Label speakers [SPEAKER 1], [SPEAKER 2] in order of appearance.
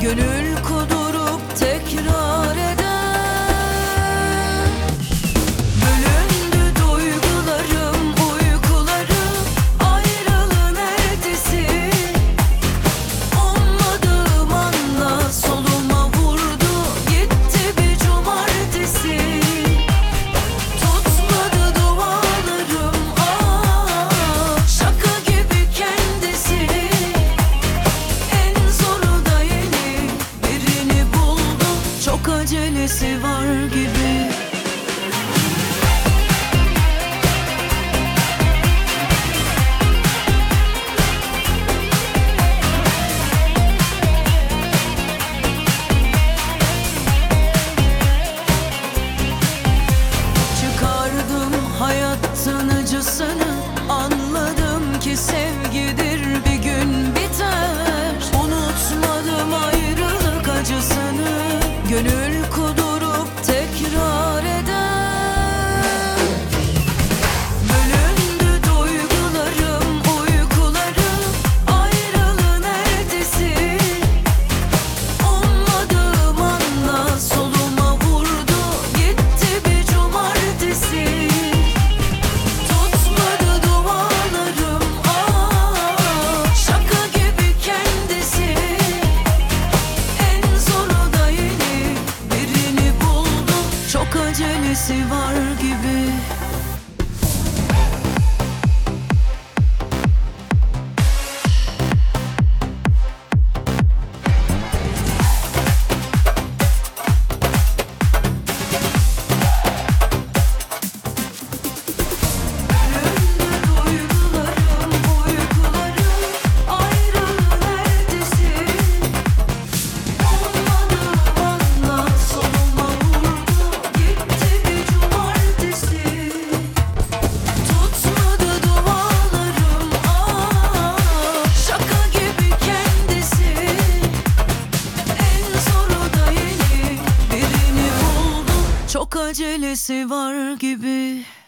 [SPEAKER 1] Gönül kudurup tekrar eder. Bölündü duygularım, uykularım, ayrılığın ertesi. Ummadığım anda soluma vurdu, gitti bir cumartesi. Tutmadı dualarım, şaka gibi kendisi. En zoru da yeni birini buldu, çok acelesi var gibi. Çıkardım hayattan acısını, anladım ki sevgidir bir gün biter. Unutmadım ayrılık acısını, gönül kudurup tekrar eder. Bölündü duygularım, uykularım, ayrılığın ertesi. Ummadığım anda soluma vurdu, gitti bir cumartesi. Tutmadı dualarım, şaka gibi kendisi. En zoru da yeni birini buldu, çok acelesi var gibi. Duygularım, uykularım, ayrılığın ertesi. Ummadığım anda soluma vurdu, gitti bir cumartesi. Tutmadı dualarım, şaka gibi kendisi. En zoru da yeni birini buldu, çok acelesi var gibi.